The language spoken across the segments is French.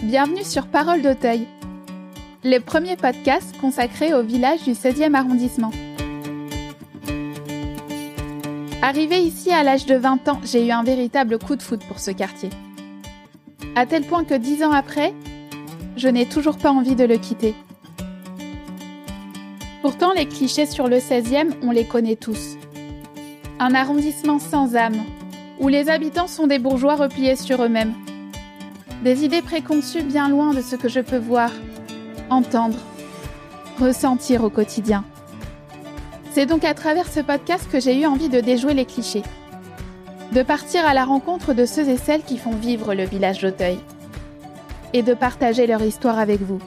Bienvenue sur Parole d'Auteuil, le premier podcast consacré au village du 16e arrondissement. Arrivée ici à l'âge de 20 ans, j'ai eu un véritable coup de foudre pour ce quartier. À tel point que 10 ans après, je n'ai toujours pas envie de le quitter. Pourtant, les clichés sur le 16e, on les connaît tous. Un arrondissement sans âme, où les habitants sont des bourgeois repliés sur eux-mêmes. Des idées préconçues bien loin de ce que je peux voir, entendre, ressentir au quotidien. C'est donc à travers ce podcast que j'ai eu envie de déjouer les clichés, de partir à la rencontre de ceux et celles qui font vivre le village d'Auteuil, et de partager leur histoire avec vous.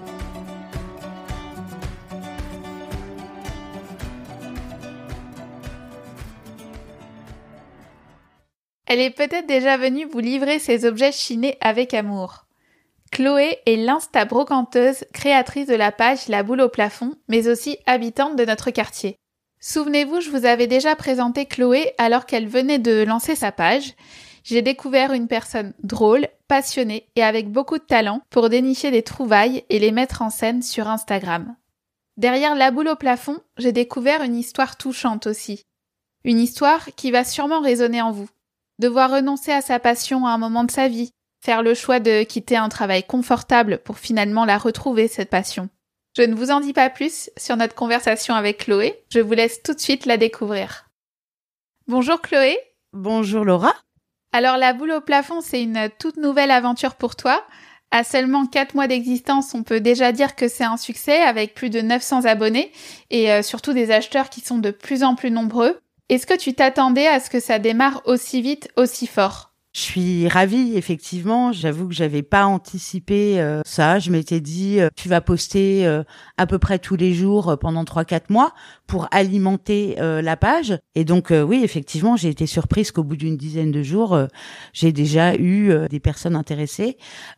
Elle est peut-être déjà venue vous livrer ses objets chinés avec amour. Chloé est l'insta-brocanteuse, créatrice de la page La Boule au plafond, mais aussi habitante de notre quartier. Souvenez-vous, je vous avais déjà présenté Chloé alors qu'elle venait de lancer sa page. J'ai découvert une personne drôle, passionnée et avec beaucoup de talent pour dénicher des trouvailles et les mettre en scène sur Instagram. Derrière La Boule au plafond, j'ai découvert une histoire touchante aussi. Une histoire qui va sûrement résonner en vous. Devoir renoncer à sa passion à un moment de sa vie, faire le choix de quitter un travail confortable pour finalement la retrouver, cette passion. Je ne vous en dis pas plus sur notre conversation avec Chloé, je vous laisse tout de suite la découvrir. Bonjour Chloé. Bonjour Laura. Alors La Boule au plafond, c'est une toute nouvelle aventure pour toi. À seulement 4 mois d'existence, on peut déjà dire que c'est un succès avec plus de 900 abonnés et surtout des acheteurs qui sont de plus en plus nombreux. Est-ce que tu t'attendais à ce que ça démarre aussi vite, aussi fort ? Je suis ravie, effectivement. J'avoue que j'avais pas anticipé ça. Je m'étais dit, tu vas poster à peu près tous les jours pendant 3-4 mois pour alimenter la page. Et donc, oui, effectivement, j'ai été surprise qu'au bout d'une dizaine de jours, j'ai déjà eu des personnes intéressées.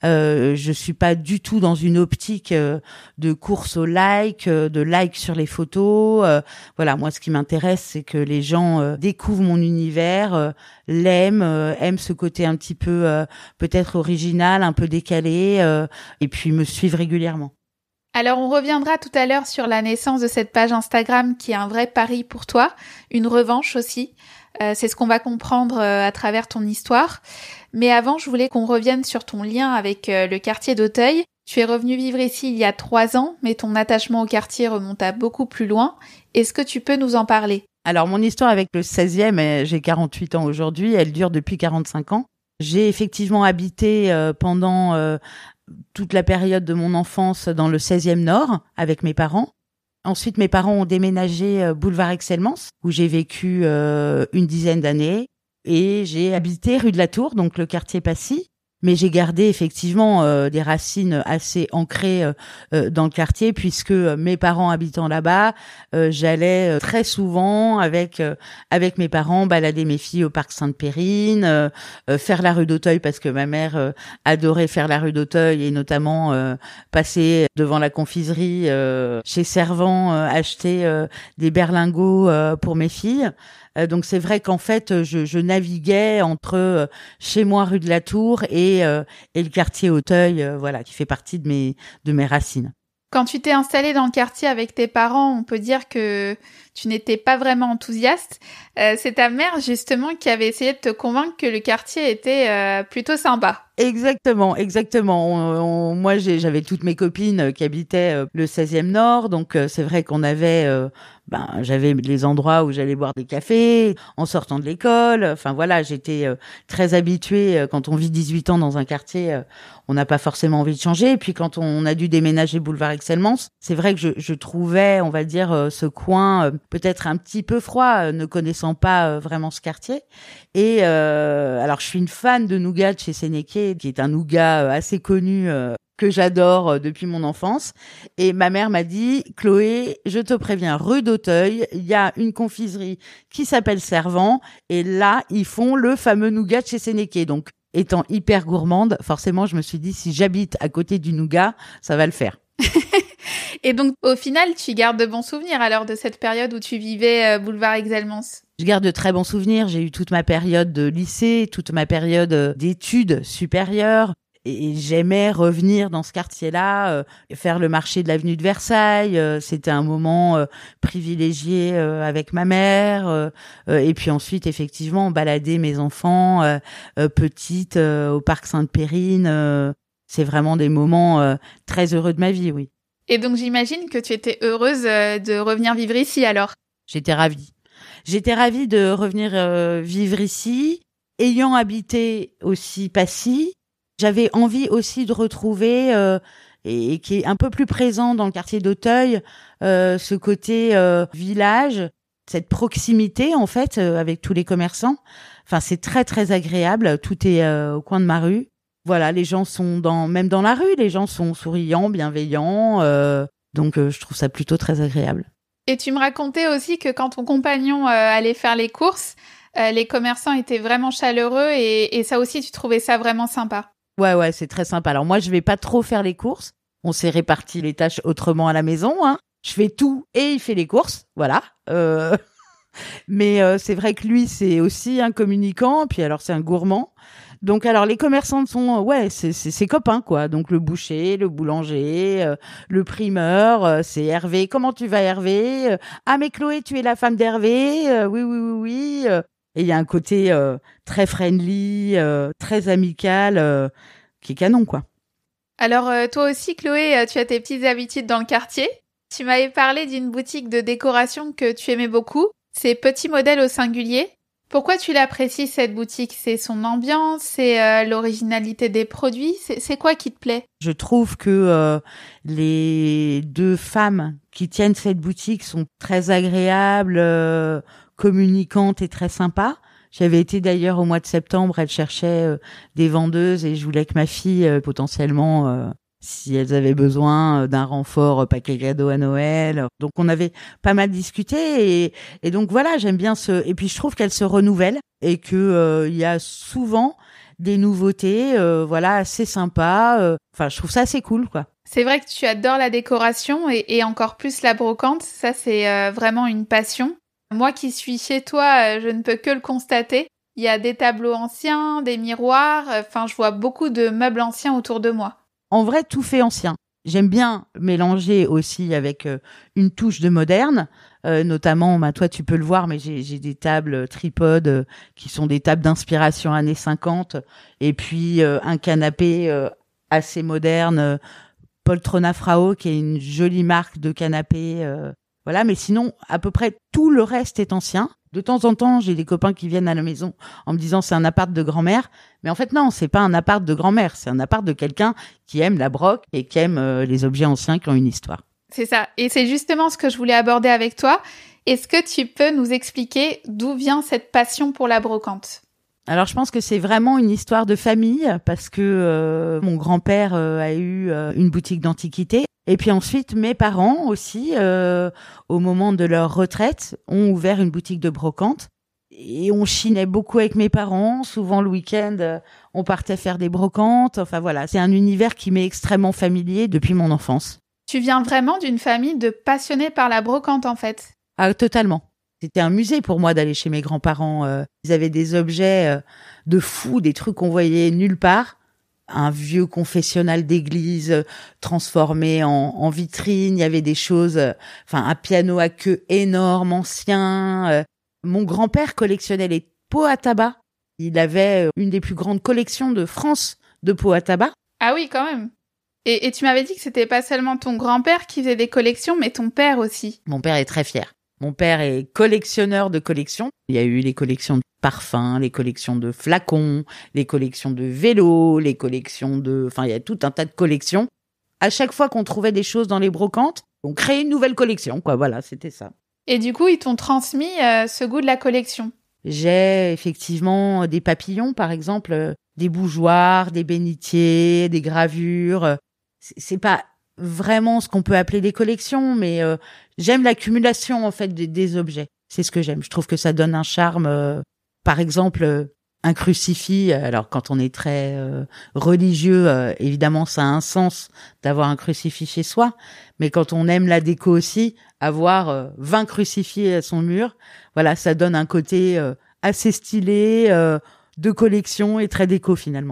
Je suis pas du tout dans une optique de course au like, de like sur les photos. Voilà, moi, ce qui m'intéresse, c'est que les gens découvrent mon univers, l'aiment, aiment ce côté un petit peu peut-être original, un peu décalé, et puis me suivent régulièrement. Alors on reviendra tout à l'heure sur la naissance de cette page Instagram qui est un vrai pari pour toi, une revanche aussi. C'est ce qu'on va comprendre à travers ton histoire. Mais avant, je voulais qu'on revienne sur ton lien avec le quartier d'Auteuil. Tu es revenu vivre ici il y a 3 ans, mais ton attachement au quartier remonte à beaucoup plus loin. Est-ce que tu peux nous en parler ? Alors, mon histoire avec le 16e, j'ai 48 ans aujourd'hui, elle dure depuis 45 ans. J'ai effectivement habité pendant toute la période de mon enfance dans le 16e Nord avec mes parents. Ensuite, mes parents ont déménagé boulevard Excelmans, où j'ai vécu une dizaine d'années. Et j'ai habité rue de la Tour, donc le quartier Passy. Mais j'ai gardé effectivement des racines assez ancrées dans le quartier puisque mes parents habitant là-bas, j'allais très souvent avec mes parents balader mes filles au parc Sainte-Périne, faire la rue d'Auteuil parce que ma mère adorait faire la rue d'Auteuil et notamment passer devant la confiserie chez Servant acheter des berlingots pour mes filles. Donc c'est vrai qu'en fait je naviguais entre chez moi rue de la Tour et le quartier Auteuil, voilà, qui fait partie de mes racines. Quand tu t'es installée dans le quartier avec tes parents, on peut dire que tu n'étais pas vraiment enthousiaste. C'est ta mère justement qui avait essayé de te convaincre que le quartier était plutôt sympa. Exactement. Moi, j'avais toutes mes copines qui habitaient le 16e Nord, donc c'est vrai qu'on avait, j'avais les endroits où j'allais boire des cafés en sortant de l'école. Enfin voilà, j'étais très habituée. Quand on vit 18 ans dans un quartier, on n'a pas forcément envie de changer. Et puis quand on a dû déménager boulevard Excelmans, c'est vrai que je trouvais, on va dire, ce coin peut-être un petit peu froid, ne connaissant pas vraiment ce quartier. Et alors, je suis une fan de nougat de chez Sénéqué, qui est un nougat assez connu que j'adore depuis mon enfance. Et ma mère m'a dit, Chloé, je te préviens, rue d'Auteuil, il y a une confiserie qui s'appelle Servant, et là, ils font le fameux nougat de chez Sénéqué. Donc, étant hyper gourmande, forcément, je me suis dit, si j'habite à côté du nougat, ça va le faire. Et donc, au final, tu gardes de bons souvenirs alors de cette période où tu vivais boulevard Excelmans ? Je garde de très bons souvenirs. J'ai eu toute ma période de lycée, toute ma période d'études supérieures. et j'aimais revenir dans ce quartier-là, faire le marché de l'avenue de Versailles. C'était un moment privilégié avec ma mère. Et puis ensuite, effectivement, balader mes enfants petites au parc Sainte-Périne. C'est vraiment des moments très heureux de ma vie, oui. Et donc j'imagine que tu étais heureuse de revenir vivre ici alors. J'étais ravie. J'étais ravie de revenir vivre ici, ayant habité aussi Passy. J'avais envie aussi de retrouver, et qui est un peu plus présent dans le quartier d'Auteuil, ce côté village, cette proximité en fait avec tous les commerçants. Enfin, c'est très très agréable. Tout est au coin de ma rue. Voilà, les gens sont même dans la rue, les gens sont souriants, bienveillants. Donc, je trouve ça plutôt très agréable. Et tu me racontais aussi que quand ton compagnon allait faire les courses, les commerçants étaient vraiment chaleureux et ça aussi, tu trouvais ça vraiment sympa. Ouais, c'est très sympa. Alors moi, je vais pas trop faire les courses. On s'est réparti les tâches autrement à la maison, hein. Je fais tout et il fait les courses, voilà. Mais c'est vrai que lui, c'est aussi un communicant, puis alors c'est un gourmand. Donc alors les commerçants sont c'est ses copains quoi. Donc le boucher, le boulanger, le primeur, c'est Hervé. Comment tu vas Hervé? Ah mais Chloé, tu es la femme d'Hervé? Oui. Et il y a un côté très friendly, très amical qui est canon quoi. Alors toi aussi Chloé, tu as tes petites habitudes dans le quartier. Tu m'avais parlé d'une boutique de décoration que tu aimais beaucoup. C'est Petit Modèle au singulier. Pourquoi tu l'apprécies cette boutique? C'est son ambiance, c'est l'originalité des produits, c'est quoi qui te plaît? Je trouve que les deux femmes qui tiennent cette boutique sont très agréables, communicantes et très sympas. J'avais été d'ailleurs au mois de septembre, elles cherchaient des vendeuses et je voulais que ma fille potentiellement si elles avaient besoin d'un renfort paquet cadeau à Noël. Donc on avait pas mal discuté et donc voilà, j'aime bien et puis je trouve qu'elles se renouvellent et que il y a souvent des nouveautés assez sympas. Enfin, je trouve ça assez cool quoi. C'est vrai que tu adores la décoration et encore plus la brocante, ça c'est vraiment une passion. Moi qui suis chez toi, je ne peux que le constater. Il y a des tableaux anciens, des miroirs, enfin je vois beaucoup de meubles anciens autour de moi. En vrai, tout fait ancien. J'aime bien mélanger aussi avec une touche de moderne, notamment, toi tu peux le voir, mais j'ai des tables tripodes qui sont des tables d'inspiration années 50, et puis un canapé assez moderne, Poltrona Frau, qui est une jolie marque de canapé. Voilà, mais sinon, à peu près tout le reste est ancien. De temps en temps, j'ai des copains qui viennent à la maison en me disant c'est un appart de grand-mère. Mais en fait, non, c'est pas un appart de grand-mère. C'est un appart de quelqu'un qui aime la broc et qui aime les objets anciens qui ont une histoire. C'est ça. Et c'est justement ce que je voulais aborder avec toi. Est-ce que tu peux nous expliquer d'où vient cette passion pour la brocante? Alors, je pense que c'est vraiment une histoire de famille parce que mon grand-père a eu une boutique d'antiquités. Et puis ensuite, mes parents aussi, au moment de leur retraite, ont ouvert une boutique de brocante. Et on chinait beaucoup avec mes parents. Souvent, le week-end, on partait faire des brocantes. Enfin voilà, c'est un univers qui m'est extrêmement familier depuis mon enfance. Tu viens vraiment d'une famille de passionnés par la brocante, en fait? Ah, totalement. C'était un musée pour moi d'aller chez mes grands-parents. Ils avaient des objets de fous, des trucs qu'on voyait nulle part. Un vieux confessionnal d'église transformé en vitrine. Il y avait des choses, un piano à queue énorme, ancien. Mon grand-père collectionnait les pots à tabac. Il avait une des plus grandes collections de France de pots à tabac. Ah oui, quand même. Et tu m'avais dit que c'était pas seulement ton grand-père qui faisait des collections, mais ton père aussi. Mon père est très fier. Mon père est collectionneur de collections. Il y a eu les collections de parfums, les collections de flacons, les collections de vélos, les collections il y a tout un tas de collections. À chaque fois qu'on trouvait des choses dans les brocantes, on créait une nouvelle collection, quoi. Voilà, c'était ça. Et du coup, ils t'ont transmis ce goût de la collection. J'ai effectivement des papillons, par exemple, des bougeoirs, des bénitiers, des gravures. C'est pas vraiment ce qu'on peut appeler des collections, mais j'aime l'accumulation en fait des objets. C'est ce que j'aime. Je trouve que ça donne un charme. Par exemple, un crucifix. Alors quand on est très religieux, évidemment, ça a un sens d'avoir un crucifix chez soi. Mais quand on aime la déco aussi, avoir 20 crucifix à son mur, voilà, ça donne un côté assez stylé, de collection et très déco finalement.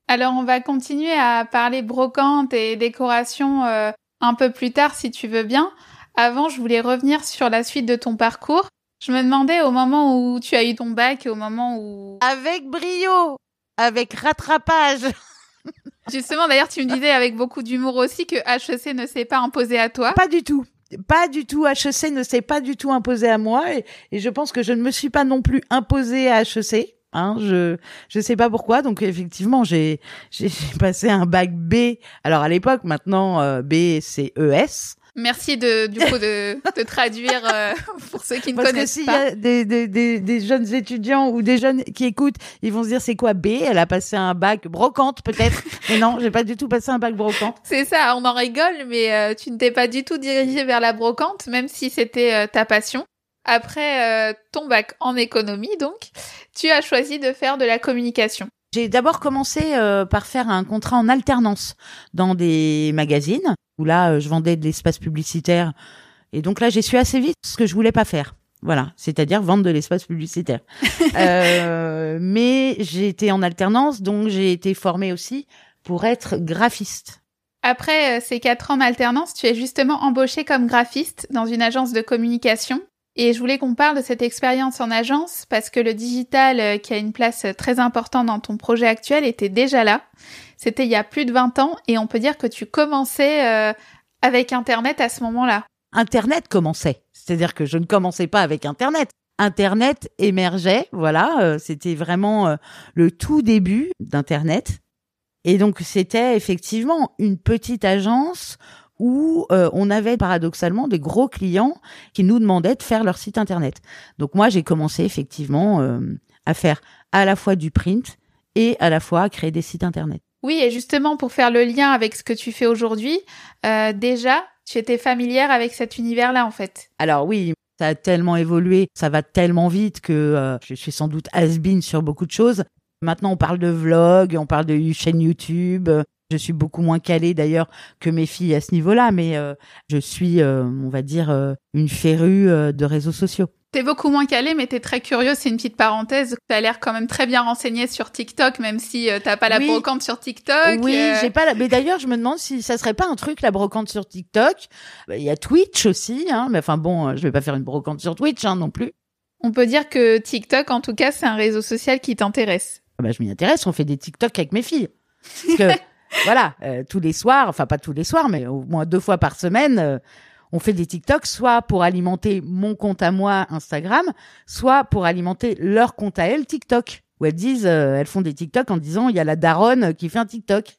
Alors, on va continuer à parler brocante et décoration un peu plus tard, si tu veux bien. Avant, je voulais revenir sur la suite de ton parcours. Je me demandais au moment où tu as eu ton bac et au moment où... Avec brio, avec rattrapage. Justement, d'ailleurs, tu me disais avec beaucoup d'humour aussi que HEC ne s'est pas imposé à toi. Pas du tout. Pas du tout. HEC ne s'est pas du tout imposé à moi et je pense que je ne me suis pas non plus imposée à HEC. Je sais pas pourquoi. Donc effectivement, j'ai passé un bac B. Alors à l'époque, maintenant B c'est ES. Merci de traduire pour ceux qui ne connaissent pas. Parce que s'il y a des jeunes étudiants ou des jeunes qui écoutent, ils vont se dire c'est quoi B? Elle a passé un bac brocante peut-être. Mais non, j'ai pas du tout passé un bac brocante. C'est ça, on en rigole, mais tu ne t'es pas du tout dirigée vers la brocante, même si c'était ta passion. Après ton bac en économie, donc, tu as choisi de faire de la communication. J'ai d'abord commencé par faire un contrat en alternance dans des magazines où là, je vendais de l'espace publicitaire. Et donc là, j'ai su assez vite ce que je voulais pas faire. Voilà, c'est-à-dire vendre de l'espace publicitaire. Mais j'ai été en alternance, donc j'ai été formée aussi pour être graphiste. Après ces 4 ans d'alternance, tu es justement embauchée comme graphiste dans une agence de communication. Et je voulais qu'on parle de cette expérience en agence parce que le digital, qui a une place très importante dans ton projet actuel, était déjà là. C'était il y a plus de 20 ans et on peut dire que tu commençais avec Internet à ce moment-là. Internet commençait. C'est-à-dire que je ne commençais pas avec Internet. Internet émergeait, voilà. C'était vraiment le tout début d'Internet. Et donc, c'était effectivement une petite agence où on avait paradoxalement des gros clients qui nous demandaient de faire leur site internet. Donc moi, j'ai commencé effectivement à faire à la fois du print et à la fois à créer des sites internet. Oui, et justement, pour faire le lien avec ce que tu fais aujourd'hui, déjà, tu étais familière avec cet univers-là, en fait. Alors oui, ça a tellement évolué, ça va tellement vite que je suis sans doute has-been sur beaucoup de choses. Maintenant, on parle de vlog, on parle de chaîne YouTube. Je suis beaucoup moins calée d'ailleurs que mes filles à ce niveau-là, mais je suis, on va dire, une férue de réseaux sociaux. T'es beaucoup moins calée, mais t'es très curieuse. C'est une petite parenthèse. T'as l'air quand même très bien renseignée sur TikTok, même si t'as pas la brocante sur TikTok. Oui, j'ai pas. Mais d'ailleurs, je me demande si ça serait pas un truc la brocante sur TikTok. Il y a Twitch aussi, hein. Mais enfin bon, je vais pas faire une brocante sur Twitch, hein, non plus. On peut dire que TikTok, en tout cas, c'est un réseau social qui t'intéresse. Je m'y intéresse. On fait des TikTok avec mes filles. Parce que voilà, tous les soirs, enfin pas tous les soirs, mais au moins 2 fois par semaine. On fait des TikTok soit pour alimenter mon compte à moi Instagram, soit pour alimenter leur compte à elles TikTok. Où elles disent, elles font des TikTok en disant il y a la daronne qui fait un TikTok.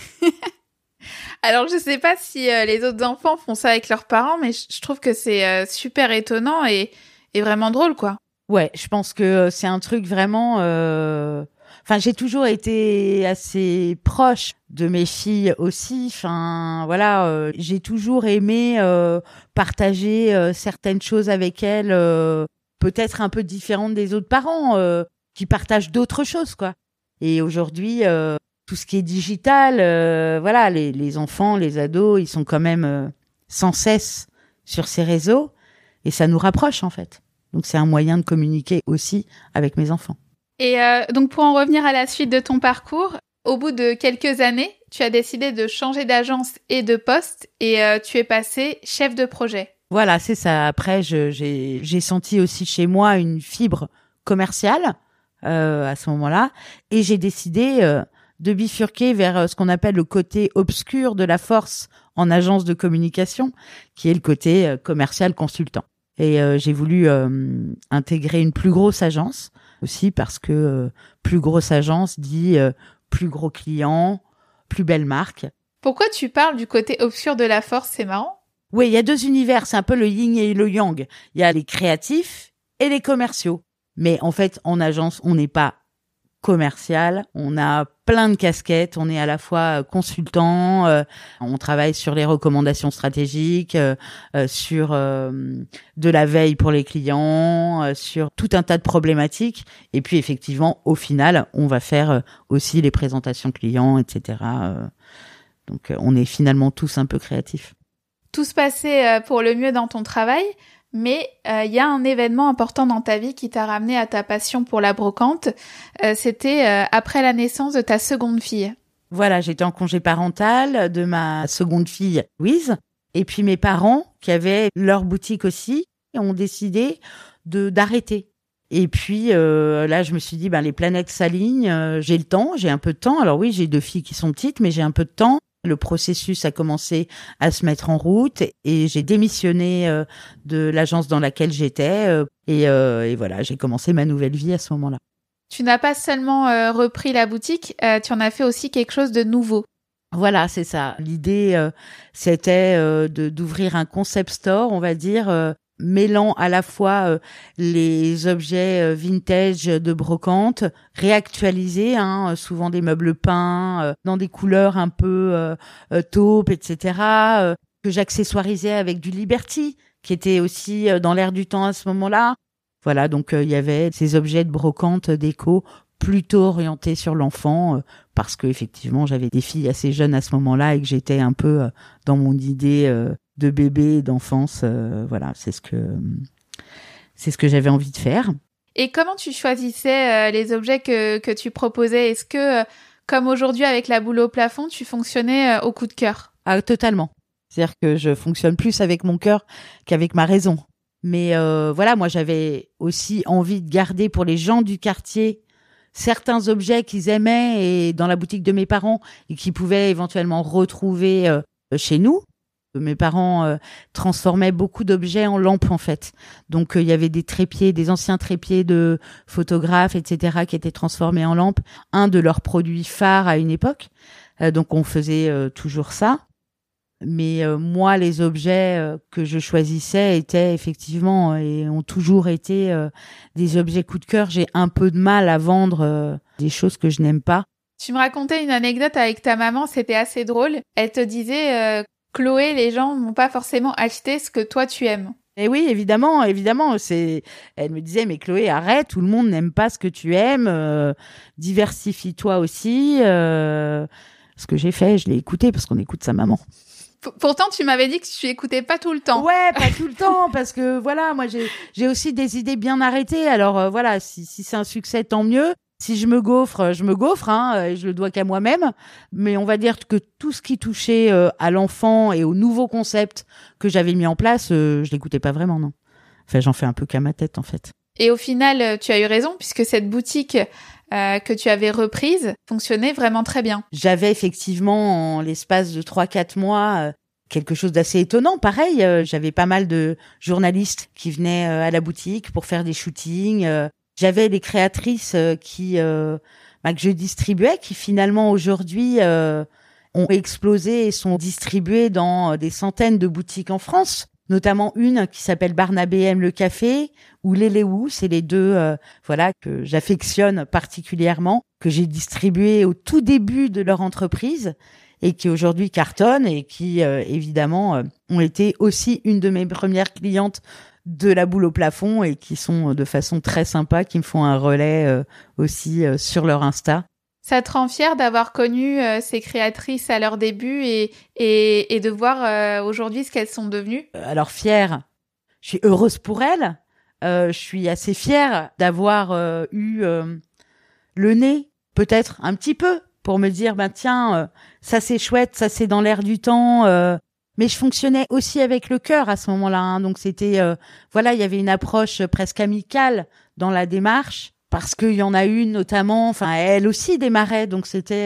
Alors je sais pas si les autres enfants font ça avec leurs parents, mais je trouve que c'est super étonnant et vraiment drôle, quoi. Ouais, je pense que c'est un truc vraiment. Enfin, j'ai toujours été assez proche de mes filles aussi. Enfin, voilà, j'ai toujours aimé partager certaines choses avec elles, peut-être un peu différentes des autres parents qui partagent d'autres choses, quoi. Et aujourd'hui, tout ce qui est digital, voilà, les enfants, les ados, ils sont quand même sans cesse sur ces réseaux et ça nous rapproche en fait. Donc c'est un moyen de communiquer aussi avec mes enfants. Et donc pour en revenir à la suite de ton parcours, au bout de quelques années, tu as décidé de changer d'agence et de poste et tu es passé chef de projet. Voilà, c'est ça. Après, j'ai senti aussi chez moi une fibre commerciale à ce moment-là et j'ai décidé de bifurquer vers ce qu'on appelle le côté obscur de la force en agence de communication, qui est le côté commercial consultant. Et j'ai voulu intégrer une plus grosse agence aussi parce que plus grosse agence dit plus gros client, plus belle marque. Pourquoi tu parles du côté obscur de la force? C'est marrant. Oui, il y a 2 univers, c'est un peu le yin et le yang. Il y a les créatifs et les commerciaux. Mais en fait, en agence, on n'est pas commercial, on a plein de casquettes, on est à la fois consultant, on travaille sur les recommandations stratégiques, sur de la veille pour les clients, sur tout un tas de problématiques et puis effectivement au final on va faire aussi les présentations clients, etc. Donc on est finalement tous un peu créatifs. Tout se passait pour le mieux dans ton travail, mais il y a un événement important dans ta vie qui t'a ramené à ta passion pour la brocante. C'était après la naissance de ta seconde fille. Voilà, j'étais en congé parental de ma seconde fille, Louise. Et puis mes parents, qui avaient leur boutique aussi, ont décidé d'arrêter. Et puis là, je me suis dit, les planètes s'alignent, j'ai le temps, j'ai un peu de temps. Alors oui, j'ai 2 filles qui sont petites, mais j'ai un peu de temps. Le processus a commencé à se mettre en route et j'ai démissionné de l'agence dans laquelle j'étais. Et voilà, j'ai commencé ma nouvelle vie à ce moment-là. Tu n'as pas seulement repris la boutique, tu en as fait aussi quelque chose de nouveau. Voilà, c'est ça. L'idée, c'était d'ouvrir un concept store, on va dire, mêlant à la fois les objets vintage de brocante, réactualisés, souvent des meubles peints, dans des couleurs un peu taupe, etc., que j'accessoirisais avec du Liberty, qui était aussi dans l'air du temps à ce moment-là. Voilà, donc il y avait ces objets de brocante déco plutôt orientés sur l'enfant, parce que effectivement j'avais des filles assez jeunes à ce moment-là et que j'étais un peu dans mon idée de bébé, d'enfance. Voilà, c'est ce que j'avais envie de faire. Et comment tu choisissais les objets que tu proposais? Est-ce que, comme aujourd'hui avec la boule au plafond, tu fonctionnais au coup de cœur? Ah, totalement. C'est-à-dire que je fonctionne plus avec mon cœur qu'avec ma raison. Mais voilà, moi j'avais aussi envie de garder pour les gens du quartier certains objets qu'ils aimaient et dans la boutique de mes parents et qu'ils pouvaient éventuellement retrouver chez nous. Mes parents transformaient beaucoup d'objets en lampes en fait. Donc il y avait des trépieds, des anciens trépieds de photographes, etc. qui étaient transformés en lampes. Un de leurs produits phares à une époque. Donc on faisait toujours ça. Mais moi, les objets que je choisissais étaient effectivement et ont toujours été des objets coup de cœur. J'ai un peu de mal à vendre des choses que je n'aime pas. Tu me racontais une anecdote avec ta maman, c'était assez drôle. Elle te disait, Chloé, les gens n'ont pas forcément acheté ce que toi tu aimes. Et oui, évidemment. Elle me disait, mais Chloé, arrête, tout le monde n'aime pas ce que tu aimes. Diversifie-toi aussi. Ce que j'ai fait, je l'ai écouté parce qu'on écoute sa maman. Pourtant, tu m'avais dit que tu écoutais pas tout le temps. Ouais, pas tout le temps, parce que voilà, moi j'ai aussi des idées bien arrêtées. Alors voilà, si c'est un succès, tant mieux. Si je me gaufre, et je le dois qu'à moi-même. Mais on va dire que tout ce qui touchait à l'enfant et au nouveau concept que j'avais mis en place, je l'écoutais pas vraiment, non. Enfin, j'en fais un peu qu'à ma tête, en fait. Et au final, tu as eu raison, puisque cette boutique que tu avais reprise fonctionnait vraiment très bien. J'avais effectivement, en l'espace de 3-4 mois, quelque chose d'assez étonnant. Pareil, j'avais pas mal de journalistes qui venaient à la boutique pour faire des shootings. J'avais des créatrices que je distribuais, qui finalement aujourd'hui ont explosé et sont distribuées dans des centaines de boutiques en France. Notamment une qui s'appelle Barnabé aime le café ou Léléou, c'est les deux que j'affectionne particulièrement, que j'ai distribué au tout début de leur entreprise et qui aujourd'hui cartonnent et qui évidemment ont été aussi une de mes premières clientes de la boule au plafond et qui sont de façon très sympa, qui me font un relais aussi sur leur Insta. Ça te rend fière d'avoir connu ces créatrices à leur début et de voir aujourd'hui ce qu'elles sont devenues? Alors fière, je suis heureuse pour elles. Je suis assez fière d'avoir eu le nez, peut-être un petit peu, pour me dire, tiens, ça c'est chouette, ça c'est dans l'air du temps. Mais je fonctionnais aussi avec le cœur à ce moment-là. Donc c'était, il y avait une approche presque amicale dans la démarche. Parce qu'il y en a une notamment, elle aussi démarrait, donc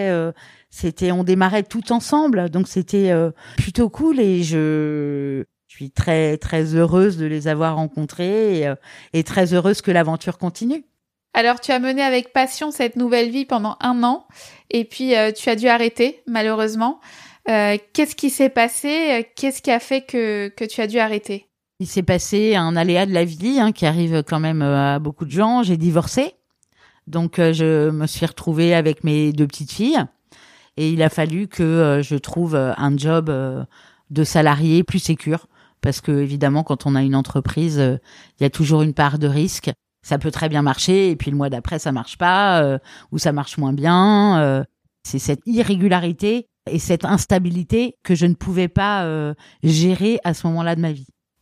on démarrait tout ensemble, donc c'était plutôt cool et je suis très très heureuse de les avoir rencontrées et très heureuse que l'aventure continue. Alors tu as mené avec passion cette nouvelle vie pendant 1 an et puis tu as dû arrêter malheureusement. Qu'est-ce qui s'est passé? Qu'est-ce qui a fait que tu as dû arrêter? Il s'est passé un aléa de la vie qui arrive quand même à beaucoup de gens. J'ai divorcé, donc je me suis retrouvée avec mes 2 petites filles et il a fallu que je trouve un job de salarié plus sécure parce que évidemment quand on a une entreprise, il y a toujours une part de risque. Ça peut très bien marcher et puis le mois d'après ça marche pas ou ça marche moins bien. C'est cette irrégularité et cette instabilité que je ne pouvais pas gérer à ce moment-là de ma vie.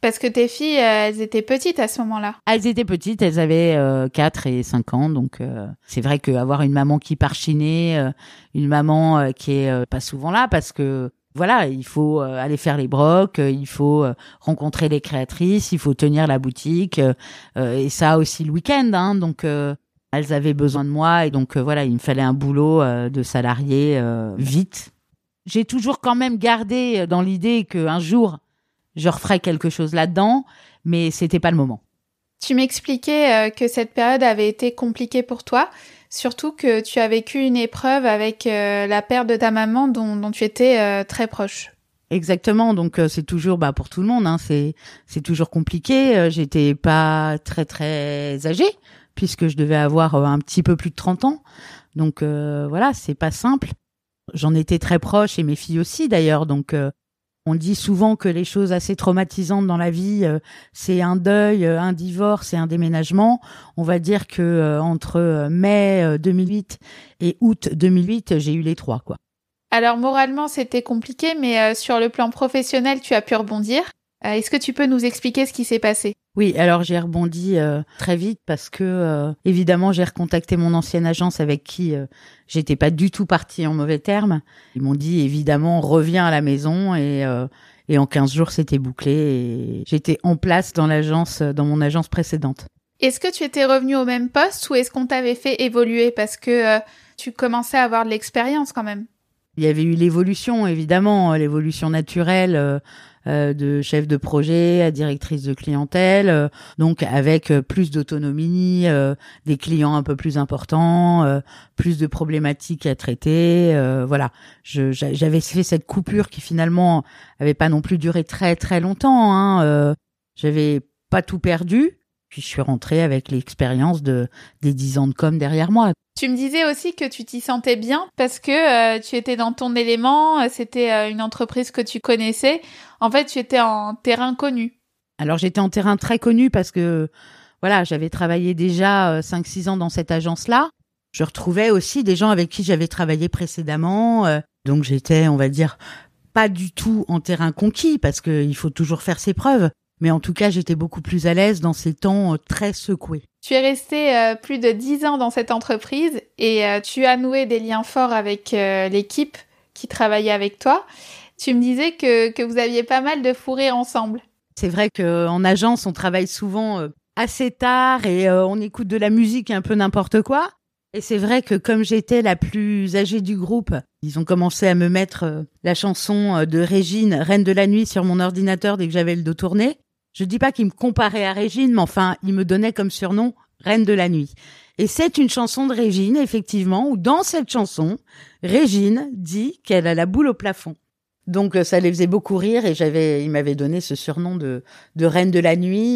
Parce que tes filles, elles étaient petites à ce moment-là. Elles étaient petites, elles avaient 4 et 5 ans, donc c'est vrai qu'avoir une maman qui part chiner, une maman qui est pas souvent là, parce que voilà, il faut aller faire les brocs, il faut rencontrer les créatrices, il faut tenir la boutique, et ça aussi le week-end, hein, donc elles avaient besoin de moi, et donc voilà, il me fallait un boulot de salarié vite. J'ai toujours quand même gardé dans l'idée qu'un jour, je referais quelque chose là-dedans, mais c'était pas le moment. Tu m'expliquais que cette période avait été compliquée pour toi, surtout que tu as vécu une épreuve avec la perte de ta maman dont tu étais très proche. Exactement, donc c'est toujours pour tout le monde, hein, c'est toujours compliqué. J'étais pas très très âgée puisque je devais avoir un petit peu plus de 30 ans. Donc voilà, c'est pas simple. J'en étais très proche et mes filles aussi d'ailleurs, donc on dit souvent que les choses assez traumatisantes dans la vie, c'est un deuil, un divorce et un déménagement. On va dire que entre mai 2008 et août 2008, j'ai eu les 3, quoi. Alors moralement, c'était compliqué, mais sur le plan professionnel, tu as pu rebondir. Est-ce que tu peux nous expliquer ce qui s'est passé ? Oui, alors j'ai rebondi très vite parce que évidemment j'ai recontacté mon ancienne agence avec qui j'étais pas du tout partie en mauvais termes. Ils m'ont dit évidemment reviens à la maison et en 15 jours c'était bouclé et j'étais en place dans mon agence précédente. Est-ce que tu étais revenue au même poste ou est-ce qu'on t'avait fait évoluer parce que tu commençais à avoir de l'expérience quand même ? Il y avait eu l'évolution évidemment, l'évolution naturelle. De chef de projet à directrice de clientèle, donc avec plus d'autonomie, des clients un peu plus importants, plus de problématiques à traiter. Voilà, j'avais fait cette coupure qui finalement avait pas non plus duré très très longtemps. Hein. J'avais pas tout perdu. Puis je suis rentrée avec l'expérience des 10 ans de com derrière moi. Tu me disais aussi que tu t'y sentais bien parce que tu étais dans ton élément, c'était une entreprise que tu connaissais. En fait, tu étais en terrain connu. Alors j'étais en terrain très connu parce que voilà, j'avais travaillé déjà 5-6 ans dans cette agence-là. Je retrouvais aussi des gens avec qui j'avais travaillé précédemment. Donc j'étais, on va dire, pas du tout en terrain conquis parce qu'il faut toujours faire ses preuves. Mais en tout cas, j'étais beaucoup plus à l'aise dans ces temps très secoués. Tu es resté plus de 10 ans dans cette entreprise et tu as noué des liens forts avec l'équipe qui travaillait avec toi. Tu me disais que vous aviez pas mal de fous rires ensemble. C'est vrai qu'en agence, on travaille souvent assez tard et on écoute de la musique un peu n'importe quoi. Et c'est vrai que comme j'étais la plus âgée du groupe, ils ont commencé à me mettre la chanson de Régine, Reine de la Nuit, sur mon ordinateur dès que j'avais le dos tourné. Je dis pas qu'ils me comparaient à Régine, mais enfin, ils me donnaient comme surnom Reine de la Nuit. Et c'est une chanson de Régine, effectivement, où dans cette chanson, Régine dit qu'elle a la boule au plafond. Donc ça les faisait beaucoup rire et ils m'avaient donné ce surnom de Reine de la Nuit.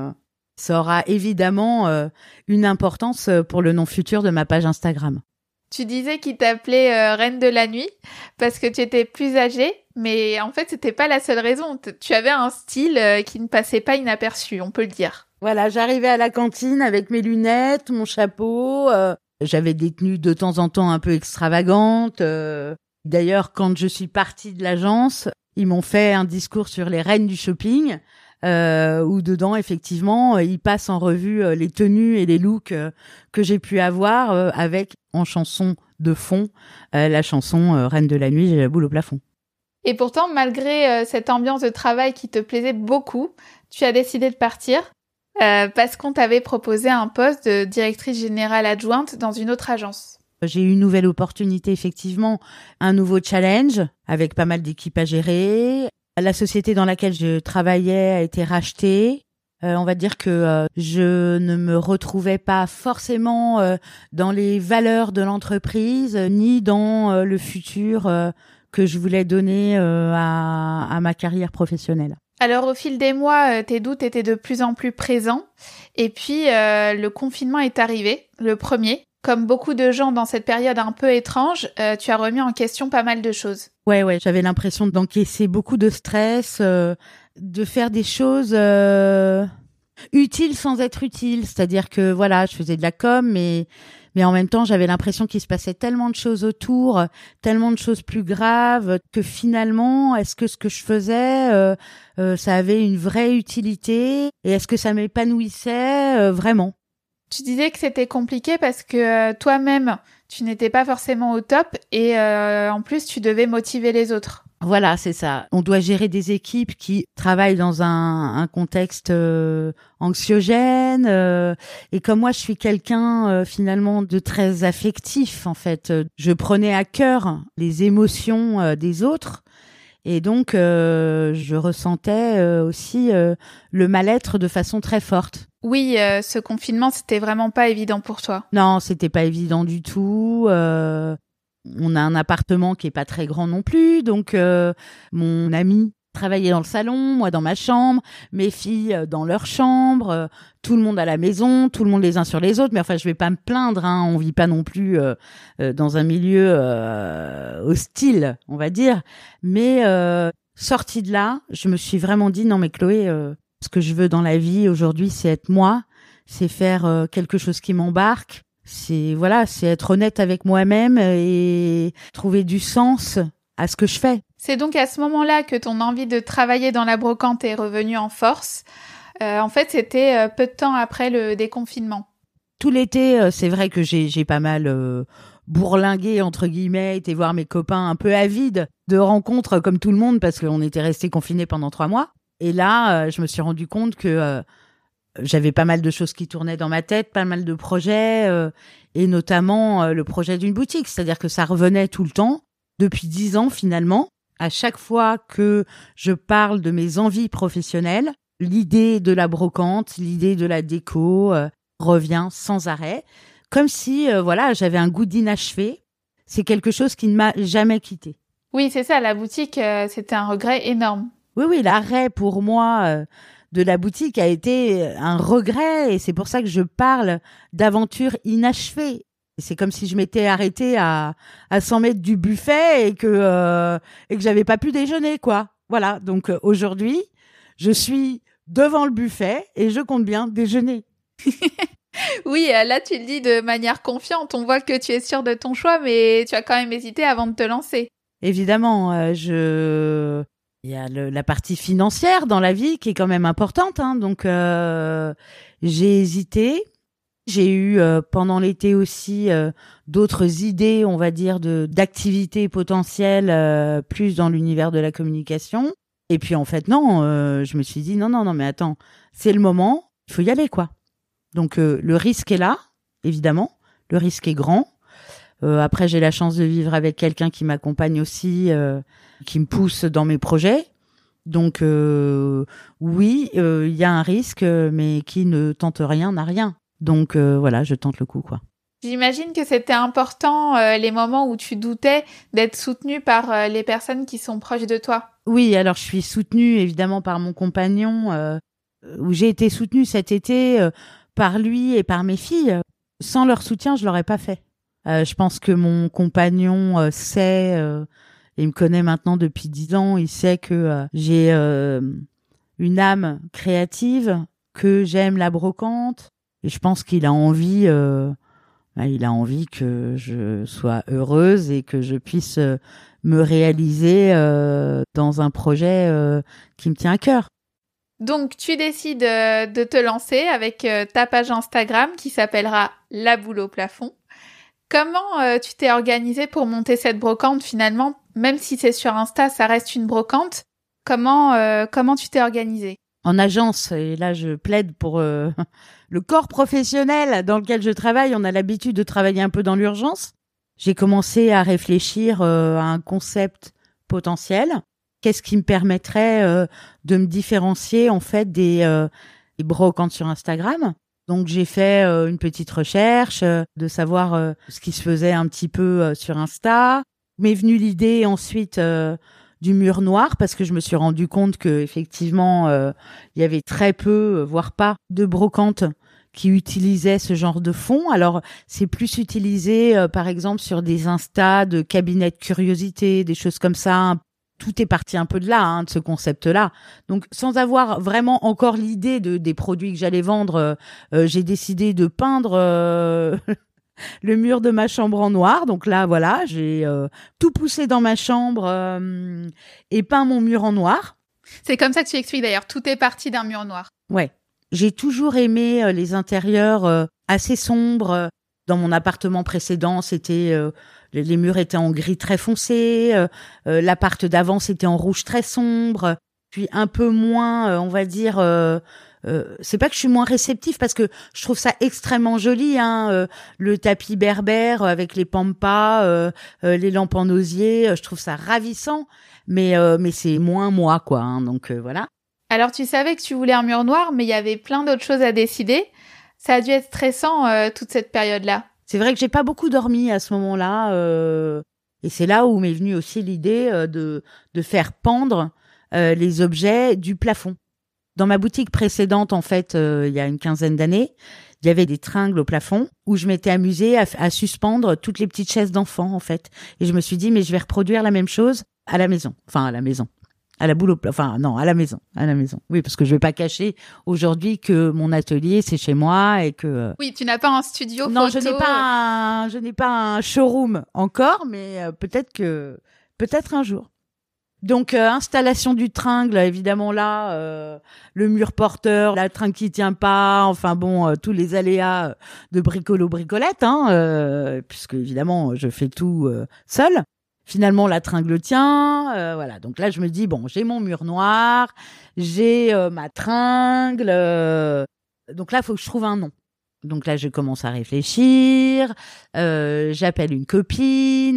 Ça aura évidemment une importance pour le nom futur de ma page Instagram. Tu disais qu'ils t'appelaient Reine de la Nuit parce que tu étais plus âgée, mais en fait, c'était pas la seule raison. Tu avais un style qui ne passait pas inaperçu, on peut le dire. Voilà, j'arrivais à la cantine avec mes lunettes, mon chapeau. J'avais des tenues de temps en temps un peu extravagantes. D'ailleurs, quand je suis partie de l'agence, ils m'ont fait un discours sur les reines du shopping. Où dedans, effectivement, ils passent en revue les tenues et les looks que j'ai pu avoir avec, en chanson de fond, la chanson Reine de la Nuit, j'ai la boule au plafond. Et pourtant, malgré cette ambiance de travail qui te plaisait beaucoup, tu as décidé de partir parce qu'on t'avait proposé un poste de directrice générale adjointe dans une autre agence. J'ai eu une nouvelle opportunité, effectivement, un nouveau challenge avec pas mal d'équipes à gérer. La société dans laquelle je travaillais a été rachetée. On va dire que je ne me retrouvais pas forcément dans les valeurs de l'entreprise, ni dans le futur que je voulais donner à ma carrière professionnelle. Alors au fil des mois, tes doutes étaient de plus en plus présents. Et puis le confinement est arrivé, le premier. Comme beaucoup de gens dans cette période un peu étrange, tu as remis en question pas mal de choses. Ouais, j'avais l'impression d'encaisser beaucoup de stress, de faire des choses utiles sans être utiles. C'est-à-dire que voilà, je faisais de la com, mais Mais en même temps, j'avais l'impression qu'il se passait tellement de choses autour, tellement de choses plus graves, que finalement, est-ce que ce que je faisais, ça avait une vraie utilité? Et est-ce que ça m'épanouissait vraiment? Tu disais que c'était compliqué parce que toi-même, tu n'étais pas forcément au top et en plus, tu devais motiver les autres. Voilà, c'est ça. On doit gérer des équipes qui travaillent dans un contexte anxiogène. Et comme moi, je suis quelqu'un finalement de très affectif, en fait. Je prenais à cœur les émotions des autres. Et donc, je ressentais aussi le mal-être de façon très forte. Oui, ce confinement, c'était vraiment pas évident pour toi. Non, c'était pas évident du tout. On a un appartement qui est pas très grand non plus, donc mon ami travaillait dans le salon, moi dans ma chambre, mes filles dans leur chambre, tout le monde à la maison, tout le monde les uns sur les autres. Mais enfin, je vais pas me plaindre, hein, on vit pas non plus dans un milieu hostile, on va dire. Mais sortie de là, je me suis vraiment dit non mais Chloé, ce que je veux dans la vie aujourd'hui, c'est être moi, c'est faire quelque chose qui m'embarque. C'est être honnête avec moi-même et trouver du sens à ce que je fais. C'est donc à ce moment-là que ton envie de travailler dans la brocante est revenue en force. En fait, c'était peu de temps après le déconfinement. Tout l'été, c'est vrai que j'ai pas mal bourlingué, entre guillemets, été voir mes copains un peu avides de rencontres comme tout le monde parce qu'on était restés confinés pendant 3 mois. Et là, je me suis rendu compte que j'avais pas mal de choses qui tournaient dans ma tête, pas mal de projets, et notamment le projet d'une boutique. C'est-à-dire que ça revenait tout le temps, depuis 10 ans finalement. À chaque fois que je parle de mes envies professionnelles, l'idée de la brocante, l'idée de la déco revient sans arrêt. Comme si j'avais un goût d'inachevé. C'est quelque chose qui ne m'a jamais quitté. Oui, c'est ça, la boutique, c'était un regret énorme. Oui, l'arrêt pour moi de la boutique a été un regret et c'est pour ça que je parle d'aventure inachevée. C'est comme si je m'étais arrêtée à 100 mètres du buffet et que j'avais pas pu déjeuner, quoi. Voilà, donc aujourd'hui, je suis devant le buffet et je compte bien déjeuner. Oui, là tu le dis de manière confiante, on voit que tu es sûre de ton choix, mais tu as quand même hésité avant de te lancer. Évidemment, il y a la partie financière dans la vie qui est quand même importante, hein, donc j'ai hésité. J'ai eu pendant l'été aussi d'autres idées, on va dire, d'activités potentielles plus dans l'univers de la communication. Et puis en fait non, je me suis dit non, mais attends, c'est le moment, il faut y aller quoi. Donc le risque est là, évidemment, le risque est grand. Après j'ai la chance de vivre avec quelqu'un qui m'accompagne aussi, qui me pousse dans mes projets. Donc oui, il y a un risque, mais qui ne tente rien n'a rien. Donc je tente le coup quoi. J'imagine que c'était important les moments où tu doutais d'être soutenue par les personnes qui sont proches de toi. Oui, alors je suis soutenue évidemment par mon compagnon, où j'ai été soutenue cet été par lui et par mes filles. Sans leur soutien, je l'aurais pas fait. Je pense que mon compagnon sait, il me connaît maintenant depuis 10 ans, il sait que j'ai une âme créative, que j'aime la brocante, et je pense qu'il a envie, que je sois heureuse et que je puisse me réaliser dans un projet qui me tient à cœur. Donc, tu décides de te lancer avec ta page Instagram qui s'appellera La Boule au plafond. Comment tu t'es organisée pour monter cette brocante finalement? Même si c'est sur Insta, ça reste une brocante. Comment tu t'es organisée? En agence, et là je plaide pour le corps professionnel dans lequel je travaille, on a l'habitude de travailler un peu dans l'urgence. J'ai commencé à réfléchir à un concept potentiel. Qu'est-ce qui me permettrait de me différencier en fait des brocantes sur Instagram? Donc j'ai fait une petite recherche de savoir ce qui se faisait un petit peu sur Insta. M'est venue l'idée ensuite du mur noir parce que je me suis rendu compte que effectivement il y avait très peu, voire pas, de brocantes qui utilisaient ce genre de fond. Alors c'est plus utilisé par exemple sur des Insta de cabinets de curiosité, des choses comme ça. Tout est parti un peu de là, hein, de ce concept-là. Donc, sans avoir vraiment encore l'idée des produits que j'allais vendre, j'ai décidé de peindre le mur de ma chambre en noir. Donc là, voilà, j'ai tout poussé dans ma chambre et peint mon mur en noir. C'est comme ça que tu expliques d'ailleurs, tout est parti d'un mur noir. Ouais. J'ai toujours aimé les intérieurs assez sombres. Dans mon appartement précédent, c'était les murs étaient en gris très foncé, l'appart d'avant c'était en rouge très sombre. Puis un peu moins, on va dire, c'est pas que je suis moins réceptive parce que je trouve ça extrêmement joli, le tapis berbère avec les pampas, les lampes en osier, je trouve ça ravissant, mais c'est moins moi quoi, donc voilà. Alors tu savais que tu voulais un mur noir, mais il y avait plein d'autres choses à décider. Ça a dû être stressant toute cette période-là. C'est vrai que j'ai pas beaucoup dormi à ce moment-là, et c'est là où m'est venue aussi l'idée de faire pendre les objets du plafond. Dans ma boutique précédente, en fait, il y a une quinzaine d'années, il y avait des tringles au plafond où je m'étais amusée à suspendre toutes les petites chaises d'enfants, en fait. Et je me suis dit, mais je vais reproduire la même chose à la maison. Enfin, à la maison. À la boule au plafond. Enfin, non, à la maison. À la maison. Oui, parce que je vais pas cacher aujourd'hui que mon atelier, c'est chez moi et que... Oui, tu n'as pas un studio non, photo. je n'ai pas un showroom encore, mais peut-être un jour. Donc installation du tringle, évidemment là, le mur porteur, la tringle qui tient pas, enfin bon, tous les aléas de bricolette, puisque évidemment je fais tout seule. Finalement la tringle tient, voilà. Donc là je me dis bon, j'ai mon mur noir, j'ai ma tringle, donc là il faut que je trouve un nom. Donc là, je commence à réfléchir, j'appelle une copine,